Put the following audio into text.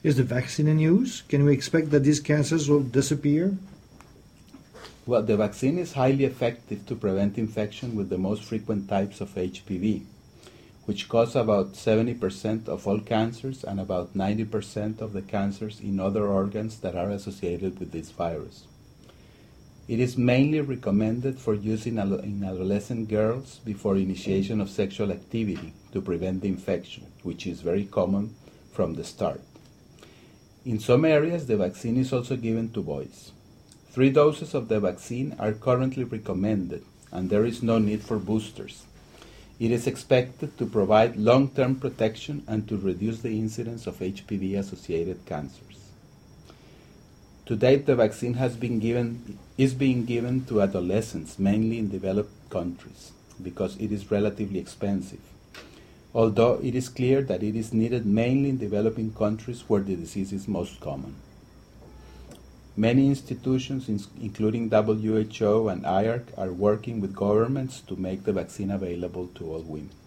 Is the vaccine in use? Can we expect that these cancers will disappear? Well, the vaccine is highly effective to prevent infection with the most frequent types of HPV, which cause about 70% of all cancers and about 90% of the cancers in other organs that are associated with this virus. It is mainly recommended for use in adolescent girls before initiation of sexual activity to prevent the infection, which is very common from the start. In some areas, the vaccine is also given to boys. 3 doses of the vaccine are currently recommended, and there is no need for boosters. It is expected to provide long-term protection and to reduce the incidence of HPV-associated cancers. To date, the vaccine is being given to adolescents, mainly in developed countries, because it is relatively expensive, although it is clear that it is needed mainly in developing countries where the disease is most common. Many institutions, including WHO and IARC, are working with governments to make the vaccine available to all women.